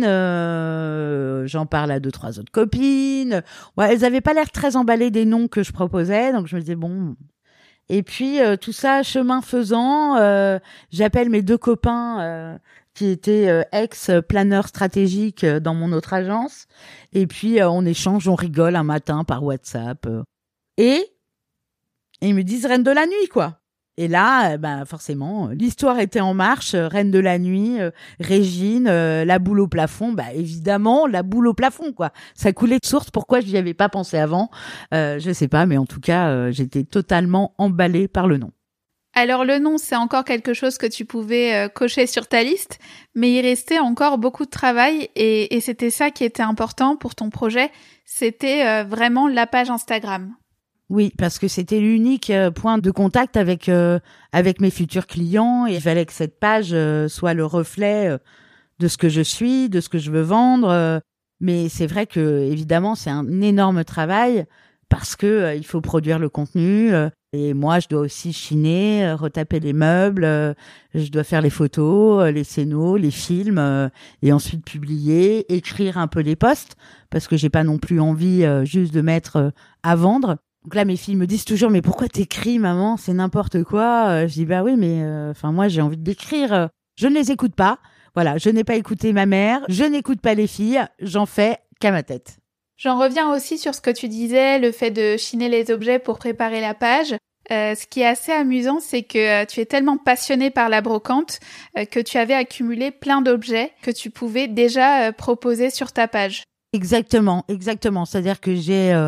j'en parle à 2-3 autres copines. Ouais, elles avaient pas l'air très emballées des noms que je proposais, donc je me disais bon. Et puis tout ça, chemin faisant, j'appelle mes 2 copains qui étaient ex-planeurs stratégiques dans mon autre agence, et puis on échange, on rigole un matin par WhatsApp, et ils me disent Reine de la nuit, quoi. Et là, forcément, l'histoire était en marche. Reine de la nuit, Régine, la boule au plafond. Évidemment, la boule au plafond, quoi. Ça coulait de source. Pourquoi je n'y avais pas pensé avant je sais pas, mais en tout cas, j'étais totalement emballée par le nom. Alors le nom, c'est encore quelque chose que tu pouvais cocher sur ta liste, mais il restait encore beaucoup de travail et c'était ça qui était important pour ton projet. C'était vraiment la page Instagram. Oui, parce que c'était l'unique point de contact avec mes futurs clients, et il fallait que cette page soit le reflet de ce que je suis, de ce que je veux vendre. Mais c'est vrai que évidemment, c'est un énorme travail parce que il faut produire le contenu. Et moi, je dois aussi chiner, retaper les meubles, je dois faire les photos, les scénos, les films, et ensuite publier, écrire un peu les posts, parce que j'ai pas non plus envie juste de mettre à vendre. Donc là, mes filles me disent toujours, mais pourquoi t'écris, maman? C'est n'importe quoi. Je dis, bah oui, mais moi, j'ai envie d'écrire. Je ne les écoute pas. Voilà, je n'ai pas écouté ma mère. Je n'écoute pas les filles. J'en fais qu'à ma tête. J'en reviens aussi sur ce que tu disais, le fait de chiner les objets pour préparer la page. Ce qui est assez amusant, c'est que tu es tellement passionnée par la brocante que tu avais accumulé plein d'objets que tu pouvais déjà proposer sur ta page. Exactement. C'est-à-dire que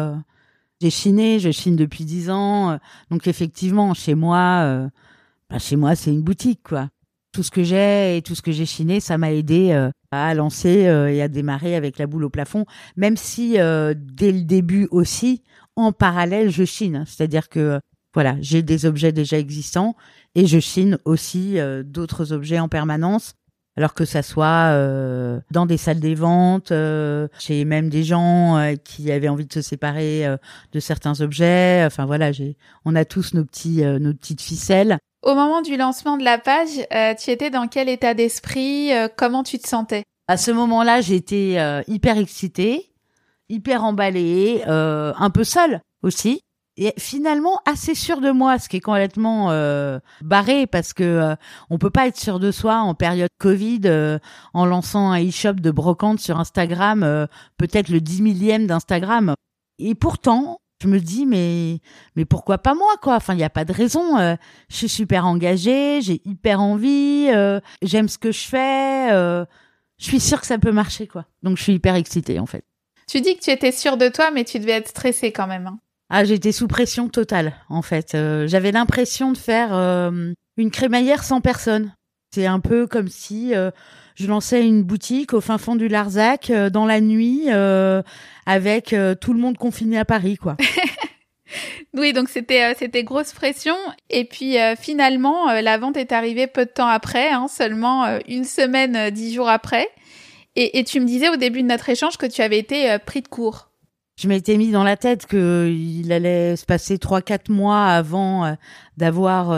j'ai chiné, je chine depuis 10 ans. Donc effectivement, chez moi, c'est une boutique, quoi. Tout ce que j'ai et tout ce que j'ai chiné, ça m'a aidé à lancer et à démarrer avec la boule au plafond. Même si dès le début aussi, en parallèle, je chine. C'est-à-dire que voilà, j'ai des objets déjà existants et je chine aussi d'autres objets en permanence. Alors que ça soit dans des salles des ventes, chez même des gens qui avaient envie de se séparer de certains objets. Enfin voilà, on a tous nos petites ficelles. Au moment du lancement de la page, tu étais dans quel état d'esprit? Comment tu te sentais? À ce moment-là, j'étais hyper excitée, hyper emballée, un peu seule aussi. Et finalement assez sûre de moi, ce qui est complètement barré parce que on peut pas être sûr de soi en période Covid en lançant un e-shop de brocante sur Instagram, peut-être le 10 millième d'Instagram. Et pourtant, je me dis mais pourquoi pas moi, quoi. Enfin, il y a pas de raison. Je suis super engagée, j'ai hyper envie, j'aime ce que je fais, je suis sûre que ça peut marcher, quoi. Donc je suis hyper excitée en fait. Tu dis que tu étais sûre de toi, mais tu devais être stressée quand même, hein. Ah, j'étais sous pression totale, en fait. J'avais l'impression de faire une crémaillère sans personne. C'est un peu comme si je lançais une boutique au fin fond du Larzac dans la nuit avec tout le monde confiné à Paris, quoi. Oui, donc c'était grosse pression. Et puis finalement, la vente est arrivée peu de temps après, seulement une semaine, 10 jours après. Et tu me disais au début de notre échange que tu avais été pris de court. Je m'étais mis dans la tête qu'il allait se passer 3-4 mois avant d'avoir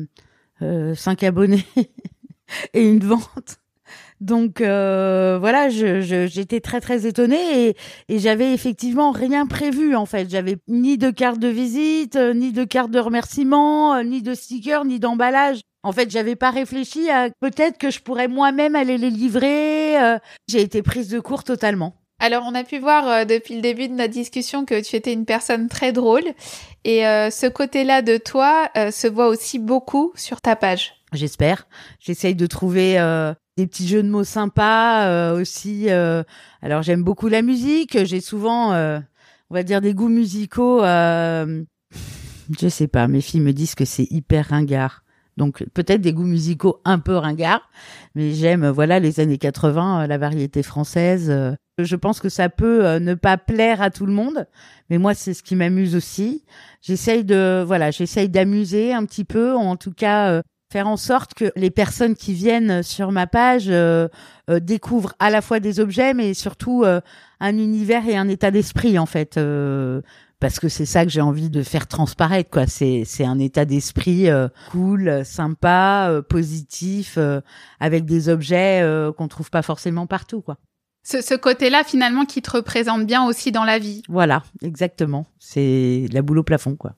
5 abonnés et une vente. Donc voilà, j'étais très très étonnée et j'avais effectivement rien prévu en fait. J'avais ni de carte de visite, ni de carte de remerciement, ni de sticker, ni d'emballage. En fait, j'avais pas réfléchi à peut-être que je pourrais moi-même aller les livrer. J'ai été prise de court totalement. Alors, on a pu voir depuis le début de notre discussion que tu étais une personne très drôle et ce côté-là de toi se voit aussi beaucoup sur ta page. J'espère. J'essaye de trouver des petits jeux de mots sympas aussi. Alors, j'aime beaucoup la musique. J'ai souvent, on va dire, des goûts musicaux. Je sais pas, mes filles me disent que c'est hyper ringard. Donc peut-être des goûts musicaux un peu ringards, mais j'aime les années 80, la variété française. Je pense que ça peut ne pas plaire à tout le monde, mais moi c'est ce qui m'amuse aussi. J'essaye d'amuser un petit peu, en tout cas faire en sorte que les personnes qui viennent sur ma page découvrent à la fois des objets, mais surtout un univers et un état d'esprit en fait. Parce que c'est ça que j'ai envie de faire transparaître, quoi. C'est un état d'esprit cool, sympa, positif, avec des objets qu'on trouve pas forcément partout, quoi. Ce côté-là, finalement, qui te représente bien aussi dans la vie. Voilà, exactement. C'est la boule au plafond, quoi.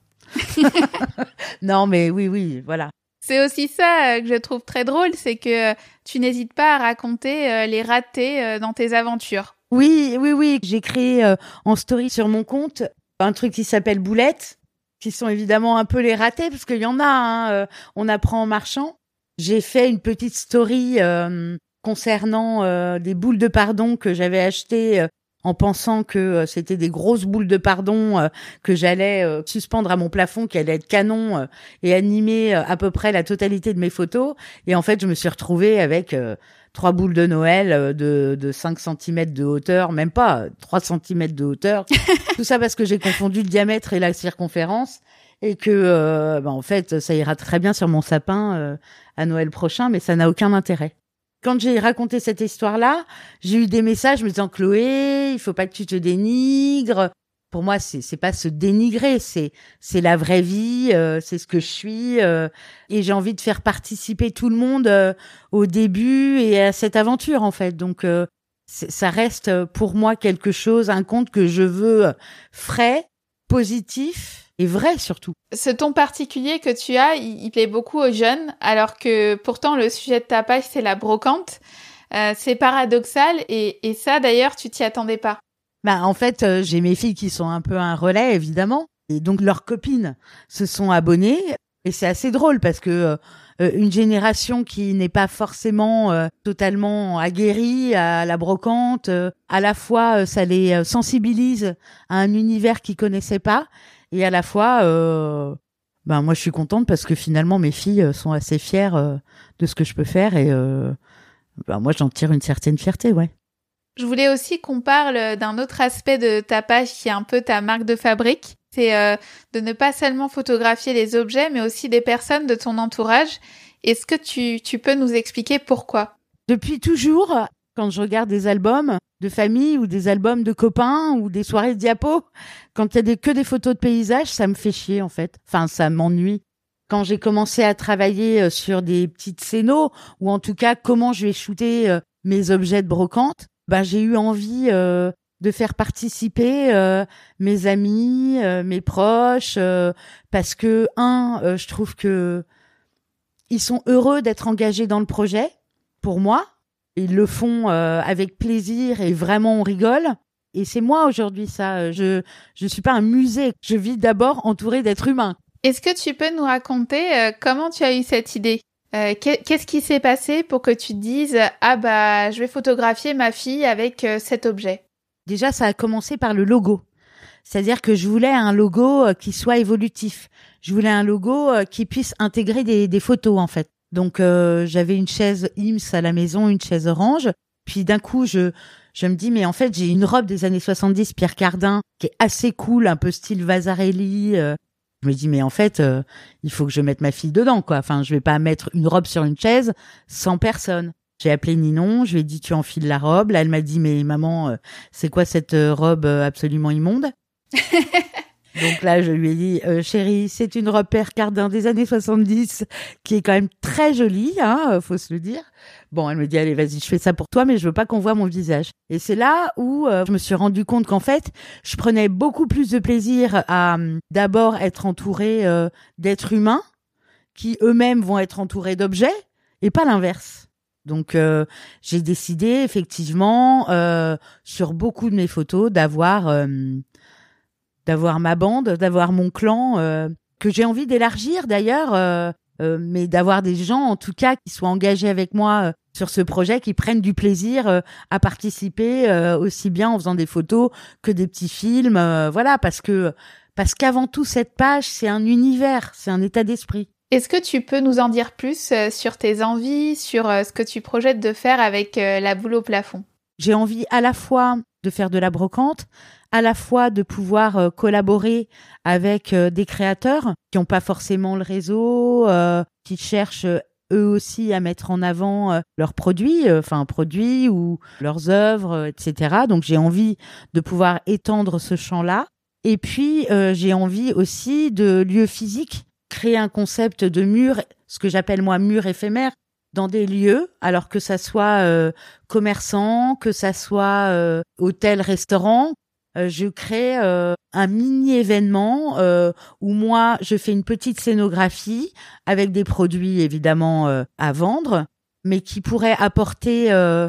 Non, mais oui, voilà. C'est aussi ça que je trouve très drôle, c'est que tu n'hésites pas à raconter les ratés dans tes aventures. Oui. J'ai créé en story sur mon compte un truc qui s'appelle Boulettes, qui sont évidemment un peu les ratés, parce qu'il y en a, on apprend en marchant. J'ai fait une petite story concernant des boules de pardon que j'avais achetées en pensant que c'était des grosses boules de pardon que j'allais suspendre à mon plafond, qui allaient être canon et animer à peu près la totalité de mes photos. Et en fait, je me suis retrouvée avec 3 boules de Noël de 5 cm de hauteur, même pas 3 cm de hauteur. Tout ça parce que j'ai confondu le diamètre et la circonférence et que en fait, ça ira très bien sur mon sapin à Noël prochain, mais ça n'a aucun intérêt. Quand j'ai raconté cette histoire-là, j'ai eu des messages me disant Chloé, il faut pas que tu te dénigres. Pour moi, c'est pas se dénigrer, c'est la vraie vie, c'est ce que je suis et j'ai envie de faire participer tout le monde au début et à cette aventure en fait. Donc ça reste pour moi quelque chose, un compte que je veux frais, positif et vrai surtout. Ce ton particulier que tu as, il plaît beaucoup aux jeunes, alors que pourtant le sujet de ta page c'est la brocante. C'est paradoxal et ça d'ailleurs tu t'y attendais pas. En fait, j'ai mes filles qui sont un peu un relais, évidemment. Et donc, leurs copines se sont abonnées. Et c'est assez drôle parce que une génération qui n'est pas forcément totalement aguerrie à la brocante, à la fois, ça les sensibilise à un univers qu'ils connaissaient pas. Et à la fois, moi, je suis contente parce que finalement, mes filles sont assez fières de ce que je peux faire. Et moi, j'en tire une certaine fierté, ouais. Je voulais aussi qu'on parle d'un autre aspect de ta page qui est un peu ta marque de fabrique. C'est de ne pas seulement photographier les objets, mais aussi des personnes de ton entourage. Est-ce que tu peux nous expliquer pourquoi ? Depuis toujours, quand je regarde des albums de famille ou des albums de copains ou des soirées de diapos, quand il y a que des photos de paysages, ça me fait chier en fait. Enfin, ça m'ennuie. Quand j'ai commencé à travailler sur des petites scénos, ou en tout cas comment je vais shooter mes objets de brocante, j'ai eu envie de faire participer mes amis, mes proches, parce que je trouve que ils sont heureux d'être engagés dans le projet. Pour moi, ils le font avec plaisir et vraiment on rigole. Et c'est moi aujourd'hui ça. Je suis pas un musée. Je vis d'abord entourée d'êtres humains. Est-ce que tu peux nous raconter comment tu as eu cette idée ? Qu'est-ce qui s'est passé pour que tu te dises je vais photographier ma fille avec cet objet ? Déjà, ça a commencé par le logo. C'est-à-dire que je voulais un logo qui soit évolutif. Je voulais un logo qui puisse intégrer des photos en fait. Donc j'avais une chaise Ims à la maison, une chaise orange. Puis d'un coup, je me dis, mais en fait, j'ai une robe des années 70, Pierre Cardin, qui est assez cool, un peu style Vasarely. Je me dis, mais en fait, il faut que je mette ma fille dedans, quoi. Enfin, je vais pas mettre une robe sur une chaise sans personne. J'ai appelé Ninon, je lui ai dit, tu enfiles la robe. Là, elle m'a dit, mais maman, c'est quoi cette robe absolument immonde? Donc là, je lui ai dit, chérie, c'est une robe Pierre Cardin des années 70 qui est quand même très jolie, hein, faut se le dire. Bon, elle me dit, allez, vas-y, je fais ça pour toi, mais je veux pas qu'on voit mon visage. Et c'est là où je me suis rendu compte qu'en fait, je prenais beaucoup plus de plaisir à d'abord être entourée d'êtres humains qui eux-mêmes vont être entourés d'objets et pas l'inverse. Donc j'ai décidé effectivement sur beaucoup de mes photos d'avoir ma bande, d'avoir mon clan, que j'ai envie d'élargir d'ailleurs, mais d'avoir des gens en tout cas qui soient engagés avec moi sur ce projet, qui prennent du plaisir à participer aussi bien en faisant des photos que des petits films, voilà, parce qu'avant tout cette page c'est un univers, c'est un état d'esprit. Est-ce que tu peux nous en dire plus sur tes envies, sur ce que tu projettes de faire avec la boule au plafond? J'ai envie à la fois de faire de la brocante, à la fois de pouvoir collaborer avec des créateurs qui n'ont pas forcément le réseau, qui cherchent eux aussi à mettre en avant leurs produits, produits ou leurs œuvres, etc. Donc j'ai envie de pouvoir étendre ce champ-là. Et puis j'ai envie aussi de lieux physiques, créer un concept de mur, ce que j'appelle moi mur éphémère, dans des lieux, alors que ça soit commerçant, que ça soit hôtel, restaurant. Je crée un mini-événement où moi, je fais une petite scénographie avec des produits évidemment à vendre, mais qui pourrait apporter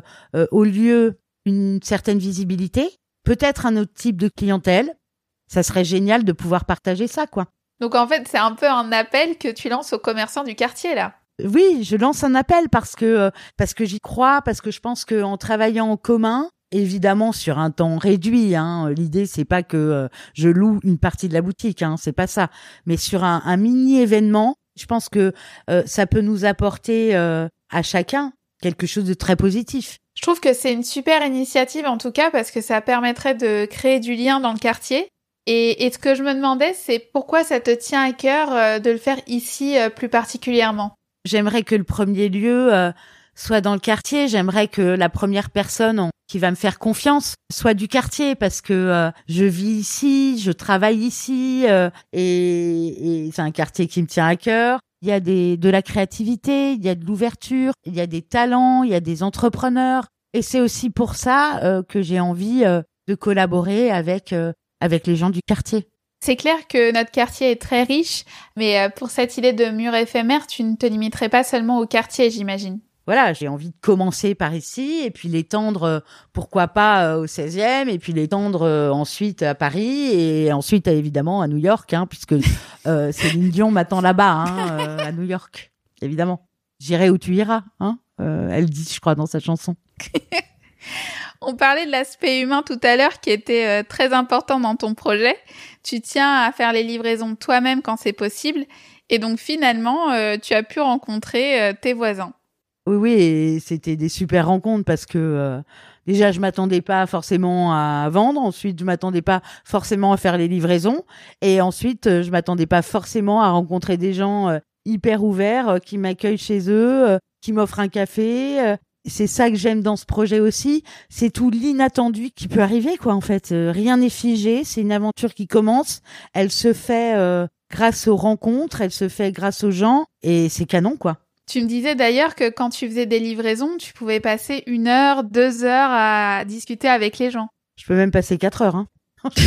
au lieu une certaine visibilité, peut-être un autre type de clientèle. Ça serait génial de pouvoir partager ça, quoi. Donc en fait, c'est un peu un appel que tu lances aux commerçants du quartier, là. Oui, je lance un appel parce que j'y crois, parce que je pense qu'en travaillant en commun, évidemment sur un temps réduit, hein, l'idée c'est pas que je loue une partie de la boutique, hein, c'est pas ça, mais sur un mini événement, je pense que ça peut nous apporter à chacun quelque chose de très positif. Je trouve que c'est une super initiative en tout cas parce que ça permettrait de créer du lien dans le quartier. Et ce que je me demandais, c'est pourquoi ça te tient à cœur de le faire ici plus particulièrement. J'aimerais que le premier lieu soit dans le quartier. J'aimerais que la première personne qui va me faire confiance soit du quartier parce que je vis ici, je travaille ici et c'est un quartier qui me tient à cœur. Il y a de la créativité, il y a de l'ouverture, il y a des talents, il y a des entrepreneurs. Et c'est aussi pour ça que j'ai envie de collaborer avec les gens du quartier. C'est clair que notre quartier est très riche, mais pour cette idée de mur éphémère, tu ne te limiterais pas seulement au quartier, j'imagine. Voilà, j'ai envie de commencer par ici et puis l'étendre, pourquoi pas au 16e, et puis l'étendre ensuite à Paris et ensuite évidemment à New York, hein, puisque Céline Dion m'attend là-bas, hein, à New York, évidemment. J'irai où tu iras, hein, elle dit, je crois, dans sa chanson. On parlait de l'aspect humain tout à l'heure qui était très important dans ton projet. Tu tiens à faire les livraisons toi-même quand c'est possible. Et donc finalement, tu as pu rencontrer tes voisins. Oui, et c'était des super rencontres parce que déjà, je m'attendais pas forcément à vendre. Ensuite, je m'attendais pas forcément à faire les livraisons. Et ensuite, je m'attendais pas forcément à rencontrer des gens hyper ouverts qui m'accueillent chez eux, qui m'offrent un café. C'est ça que j'aime dans ce projet aussi, c'est tout l'inattendu qui peut arriver, quoi, en fait. Rien n'est figé, c'est une aventure qui commence, elle se fait grâce aux rencontres, elle se fait grâce aux gens, et c'est canon, quoi. Tu me disais d'ailleurs que quand tu faisais des livraisons, tu pouvais passer 1 heure, 2 heures à discuter avec les gens. Je peux même passer 4 heures, hein.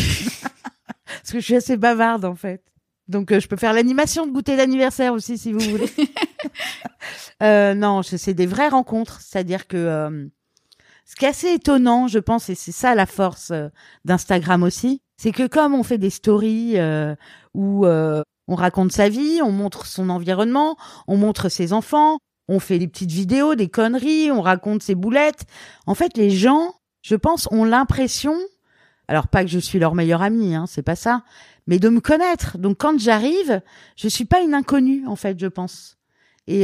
Parce que je suis assez bavarde, en fait. Donc, je peux faire l'animation de goûter d'anniversaire aussi, si vous voulez. Non, c'est des vraies rencontres. C'est-à-dire que ce qui est assez étonnant, je pense, et c'est ça la force d'Instagram aussi, c'est que comme on fait des stories où on raconte sa vie, on montre son environnement, on montre ses enfants, on fait des petites vidéos, des conneries, on raconte ses boulettes. En fait, les gens, je pense, ont l'impression, alors pas que je suis leur meilleure amie, hein, c'est pas ça, mais de me connaître. Donc quand j'arrive, je suis pas une inconnue, en fait, je pense. Et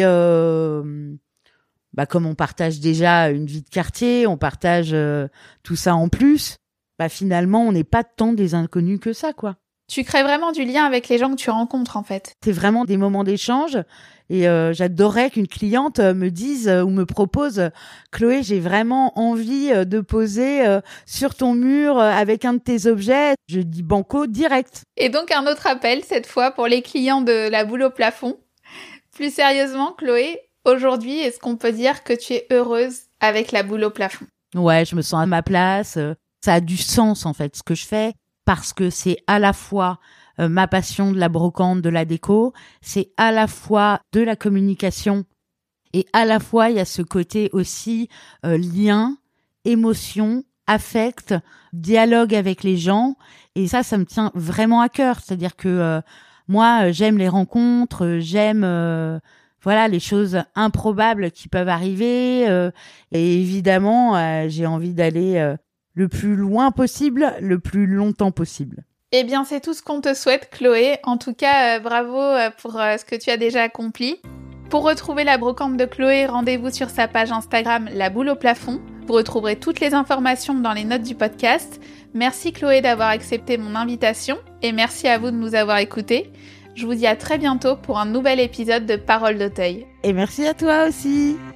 comme on partage déjà une vie de quartier, on partage tout ça en plus, finalement, on n'est pas tant des inconnus que ça, quoi. Tu crées vraiment du lien avec les gens que tu rencontres, en fait. C'est vraiment des moments d'échange. Et j'adorerais qu'une cliente me dise ou me propose « Chloé, j'ai vraiment envie de poser sur ton mur avec un de tes objets. » Je dis banco direct. Et donc un autre appel, cette fois, pour les clients de la boule au plafond. Plus sérieusement, Chloé, aujourd'hui, est-ce qu'on peut dire que tu es heureuse avec la boule au plafond ? Ouais, je me sens à ma place. Ça a du sens, en fait, ce que je fais, parce que c'est à la fois ma passion de la brocante, de la déco, c'est à la fois de la communication et à la fois il y a ce côté aussi lien, émotion, affect, dialogue avec les gens, et ça me tient vraiment à cœur. C'est-à-dire que moi j'aime les rencontres, j'aime les choses improbables qui peuvent arriver, et évidemment j'ai envie d'aller le plus loin possible, le plus longtemps possible. Eh bien, c'est tout ce qu'on te souhaite, Chloé. En tout cas, bravo pour ce que tu as déjà accompli. Pour retrouver la brocante de Chloé, rendez-vous sur sa page Instagram La Boule au Plafond. Vous retrouverez toutes les informations dans les notes du podcast. Merci Chloé d'avoir accepté mon invitation et merci à vous de nous avoir écoutés. Je vous dis à très bientôt pour un nouvel épisode de Paroles d'Auteuil. Et merci à toi aussi.